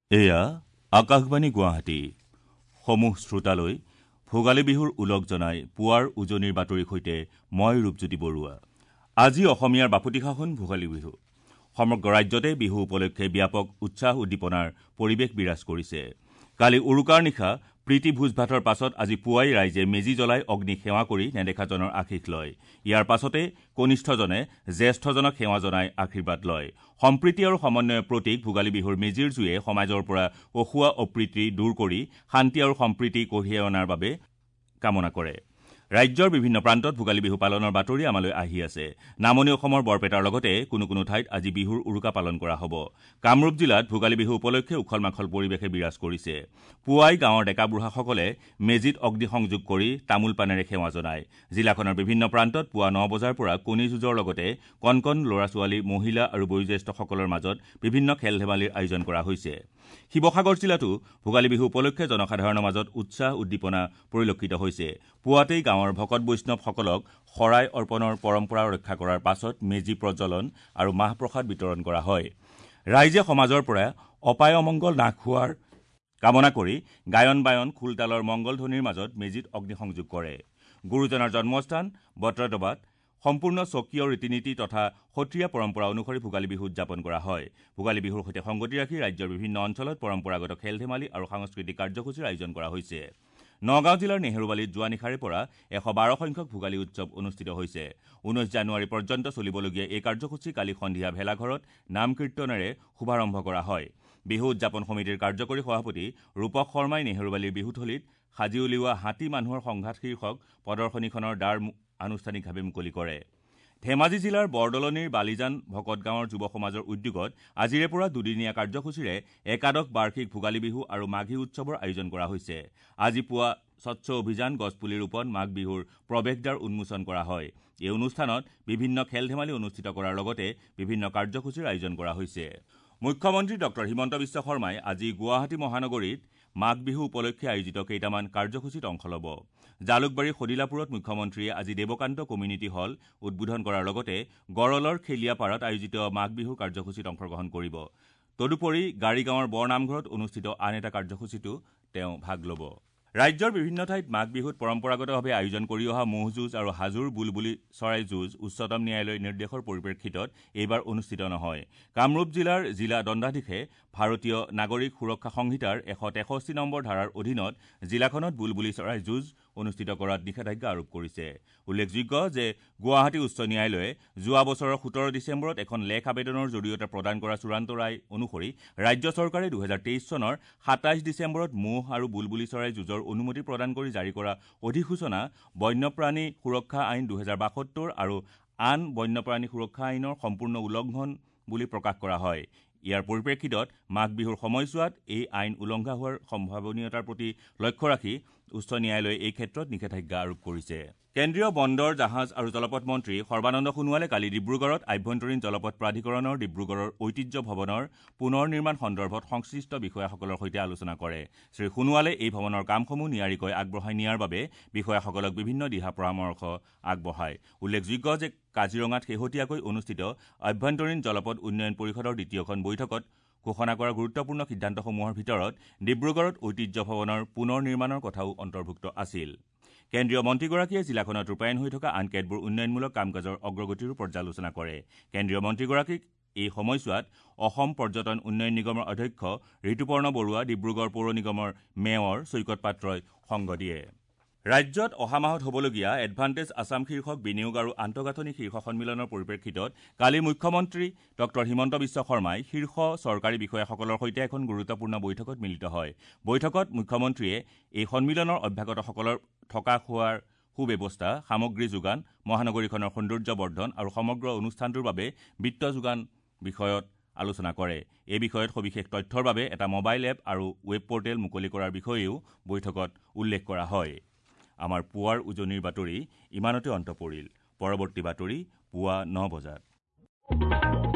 এয়া আকাশবাণী গুৱাহাটী সমূহ শ্ৰোতালৈ ভোগালী বিহুৰ উলগ জনাই পুৱাৰ উজনিৰ বাতৰিৰ সৈতে মই ৰূপজ্যোতি বৰুৱা। আজি অসমীয়াৰ বাপতিসাহোন ভোগালী বিহু। সমগ্ৰ ৰাজ্যতে বিহু উপলক্ষে ব্যাপক উৎসাহ উদ্দীপনাৰ পৰিৱেশ বিৰাজ কৰিছে। কালি উৰুকাৰ নিশা প্ৰীতি ভোজ ভাতৰ পাছত আজি পুৱাই ৰাইজে মেজি জ্বলাই অগ্নিক সেৱা কৰি নেদেখাজনৰ আশীষ লয়। ইয়াৰ পাছতে কনিষ্ঠজনে জ্যেষ্ঠজনক সেৱা জনাই আশীৰ্বাদ লয়। সম্প্ৰীতি আৰু সমন্বয়ৰ প্ৰতীক ভোগালী বিহুৰ মেজিৰ জুয়ে সমাজৰ পৰা অসুৱা অপ্ৰীতি দূৰ কৰি শান্তি আৰু সম্প্ৰীতি কঢ়িয়াই অনাৰ বাবে কামনা কৰে। ৰাজ্যৰ বিভিন্ন প্ৰান্তত ভোগালী বিহু পালনৰ বাতৰি আমালৈ আহি আছে। নামনি অসমৰ বৰপেটাৰ লগতে কোনো কোনো ঠাইত আজি বিহুৰ উৰুকা পালন কৰা হ'ব। কামৰূপ জিলাত ভোগালী বিহু উপলক্ষে উখল মাখল পৰিৱেশে বিৰাজ কৰিছে। পুৱাই গাঁৱৰ ডেকা বুঢ়াসকলে মেজিত অগ্নিসংযোগ কৰি তামোল পানেৰে সেৱা জনায়। জিলাখনৰ বিভিন্ন প্ৰান্তত পুৱা 9 বজাৰ পৰা কণী যুঁজৰ লগতে কণ কণ ল'ৰা-ছোৱালী, মহিলা আৰু বয়োজ্যেষ্ঠসকলৰ মাজত বিভিন্ন খেল ধেমালিৰ আয়োজন কৰা হৈছে। শিৱসাগৰ জিলাতো ভোগালী বিহু উপলক্ষে জনসাধাৰণৰ মাজত উৎসাহ উদ্দীপনা পৰিলক্ষিত হৈছে। পুৱাতেই গাঁৱৰ ভকত বৈষ্ণৱসকলক শৰাই অৰ্পণৰ পৰম্পৰা ৰক্ষা কৰাৰ পাছত মেজি প্ৰজ্বলন আৰু মাহ প্ৰসাদ বিতৰণ কৰা হয়। ৰাইজে সমাজৰ পৰা অপায় অমংগল নাশ হোৱাৰ কামনা কৰি গায়ন বায়ন খোলতালৰ মংগল ধ্বনিৰ মাজত মেজিত অগ্নিসংযোগ কৰে। গুৰুজনাৰ জন্মস্থান বত্ৰদবাত সম্পূৰ্ণ স্বকীয় ৰীতি নীতি তথা সত্ৰীয়া পৰম্পৰা অনুসৰি ভোগালী বিহু উদযাপন কৰা হয়। ভোগালী বিহুৰ সৈতে সংগতি ৰাখি ৰাজ্যৰ বিভিন্ন অঞ্চলত পৰম্পৰাগত খেল ধেমালি আৰু সাংস্কৃতিক কাৰ্যসূচীৰ আয়োজন কৰা হৈছে। নগাঁও জিলাৰ নেহৰুবালীত যোৱা নিশাৰে পৰা 112 সংখ্যক ভোগালী উৎসৱ অনুষ্ঠিত হৈছে। 19 জানুৱাৰী পৰ্যন্ত চলিবলগীয়া এই কাৰ্যসূচী কালি সন্ধিয়া ভেলাঘৰত নাম কীৰ্তনেৰে শুভাৰম্ভ কৰা হয়। বিহু উদযাপন সমিতিৰ কাৰ্যকৰী সভাপতি ৰূপক শৰ্মাই নেহৰুবালীৰ বিহুথলীত সাজি উলিওৱা হাতী মানুহৰ সংঘাত শীৰ্ষক প্ৰদৰ্শনীখনৰ দ্বাৰ আনুষ্ঠানিকভাৱে মুকলি কৰে। ধেমাজি জিলাৰ বৰদলনিৰ বালিজান ভকত গাঁৱৰ যুৱ সমাজৰ উদ্যোগত আজিৰে পৰা দুদিনীয়া কাৰ্যসূচীৰে একাদশ বাৰ্ষিক ভোগালী বিহু আৰু মাঘী উৎসৱৰ আয়োজন কৰা হৈছে। আজি পুৱা স্বচ্ছ অভিযান গছপুলি ৰোপণ মাঘ বিহুৰ প্ৰৱেশদ্বাৰ উন্মোচন কৰা হয়। এই অনুষ্ঠানত বিভিন্ন খেল ধেমালি অনুষ্ঠিত কৰাৰ লগতে বিভিন্ন কাৰ্যসূচীৰ আয়োজন কৰা হৈছে। মুখ্যমন্ত্ৰী ডঃ হিমন্ত বিশ্ব শৰ্মাই আজি গুৱাহাটী মহানগৰীত মাঘ বিহু উপলক্ষে আয়োজিত কেইটামান কাৰ্যসূচীত অংশ ল'ব। জালুকবাৰীৰ সদিলাপুৰত মুখ্যমন্ত্ৰীয়ে আজি দেৱকান্ত কমিউনিটি হল উদ্বোধন কৰাৰ লগতে গড়লৰ খেলিয়াপাৰাত আয়োজিত মাঘ বিহুৰ কাৰ্যসূচীত অংশগ্ৰহণ কৰিব। তদুপৰি গাড়ীগাঁৱৰ বৰনামঘৰত অনুষ্ঠিত আন এটা কাৰ্যসূচীতো তেওঁ ভাগ ল'ব। ৰাজ্যৰ বিভিন্ন ঠাইত মাঘ বিহুত পৰম্পৰাগতভাৱে আয়োজন কৰি অহা ম'হ যুঁজ আৰু হাজোৰ বুলবুলি চৰাই যুঁজ উচ্চতম ন্যায়ালয়ৰ নিৰ্দেশৰ পৰিপ্ৰেক্ষিতত এইবাৰ অনুষ্ঠিত নহয়। কামৰূপ জিলাৰ জিলা দণ্ডাধীশে ভাৰতীয় নাগৰিক সুৰক্ষা সংহিতাৰ 163 নম্বৰ ধাৰাৰ অধীনত জিলাখনত বুলবুলি চৰাই যুঁজ অনুষ্ঠিত কৰাত নিষেধাজ্ঞা আৰোপ কৰিছে। উল্লেখযোগ্য যে গুৱাহাটী উচ্চ ন্যায়ালয়ে যোৱা বছৰৰ 17 ডিচেম্বৰত এখন লেখ আবেদনৰ জৰিয়তে প্ৰদান কৰা চূড়ান্ত ৰায় অনুসৰি ৰাজ্য চৰকাৰে 2023 চনৰ 27 ডিচেম্বৰত ম'হ আৰু বুলবুলি চৰাই যুঁজৰ অনুমতি প্ৰদান কৰি জাৰি কৰা অধিসূচনা বন্যপ্ৰাণী সুৰক্ষা আইন 2072 আৰু আন বন্যপ্ৰাণী সুৰক্ষা আইনৰ সম্পূৰ্ণ উলংঘন বুলি প্ৰকাশ কৰা হয়। ইয়াৰ পৰিপ্ৰেক্ষিতত মাঘ বিহুৰ সময়ছোৱাত এই আইন উলংঘা হোৱাৰ সম্ভাৱনীয়তাৰ প্ৰতি লক্ষ্য ৰাখি উচ্চ ন্যায়ালয়ে এই ক্ষেত্ৰত নিষেধাজ্ঞা আৰোপ কৰিছে। কেন্দ্ৰীয় বন্দৰ জাহাজ আৰু জলপথ মন্ত্ৰী সৰ্বানন্দ সোণোৱালে কালি ডিব্ৰুগড়ত আভ্যন্তৰীণ জলপথ প্ৰাধিকৰণৰ ডিব্ৰুগড়ৰ ঐতিহ্য ভৱনৰ পুনৰ নিৰ্মাণ সন্দৰ্ভত সংশ্লিষ্ট বিষয়াসকলৰ সৈতে আলোচনা কৰে। শ্ৰী সোণোৱালে এই ভৱনৰ কামসমূহ নিয়াৰিকৈ আগবঢ়াই নিয়াৰ বাবে বিষয়াসকলক বিভিন্ন দিহা পৰামৰ্শ আগবঢ়ায়। উল্লেখযোগ্য যে কাজিৰঙাত শেহতীয়াকৈ অনুষ্ঠিত আভ্যন্তৰীণ জলপথ উন্নয়ন পৰিষদৰ দ্বিতীয়খন বৈঠকত ঘোষণা কৰা গুৰুত্বপূৰ্ণ সিদ্ধান্তসমূহৰ ভিতৰত ডিব্ৰুগড়ত ঐতিহ্য ভৱনৰ পুনৰ নিৰ্মাণৰ কথাও অন্তৰ্ভুক্ত আছিল। কেন্দ্ৰীয় মন্ত্ৰীগৰাকীয়ে জিলাখনত ৰূপায়ণ হৈ থকা আন কেতবোৰ উন্নয়নমূলক কাম কাজৰ অগ্ৰগতিৰো পৰ্যালোচনা কৰে। কেন্দ্ৰীয় মন্ত্ৰীগৰাকীক এই সময়ছোৱাত অসম পৰ্যটন উন্নয়ন নিগমৰ অধ্যক্ষ ঋতুপৰ্ণ বৰুৱা, ডিব্ৰুগড় পৌৰ নিগমৰ মেয়ৰ চৈকত পাত্ৰই সংগ দিয়ে। ৰাজ্যত অহা মাহত হ'বলগীয়া এডভান্টেজ আছাম শীৰ্ষক বিনিয়োগ আৰু আন্তঃগাঁথনি শীৰ্ষ সন্মিলনৰ পৰিপ্ৰেক্ষিতত কালি মুখ্যমন্ত্ৰী ডঃ হিমন্ত বিশ্ব শৰ্মাই শীৰ্ষ চৰকাৰী বিষয়াসকলৰ সৈতে এখন গুৰুত্বপূৰ্ণ বৈঠকত মিলিত হয়। বৈঠকত মুখ্যমন্ত্ৰীয়ে এই সন্মিলনৰ অভ্যাগতসকলৰ থকা খোৱাৰ সুব্যৱস্থা, সামগ্ৰী যোগান, মহানগৰীখনৰ সৌন্দৰ্য বৰ্ধন আৰু সমগ্ৰ অনুষ্ঠানটোৰ বাবে বিত্ত যোগান বিষয়ত আলোচনা কৰে। এই বিষয়ত সবিশেষ তথ্যৰ বাবে এটা মোবাইল এপ আৰু ৱেব পৰ্টেল মুকলি কৰাৰ বিষয়েও বৈঠকত উল্লেখ কৰা হয়। আমাৰ পুৱাৰ উজনিৰ বাতৰি ইমানতে অন্ত পৰিল। পৰৱৰ্তী বাতৰি পুৱা 9 বজাত।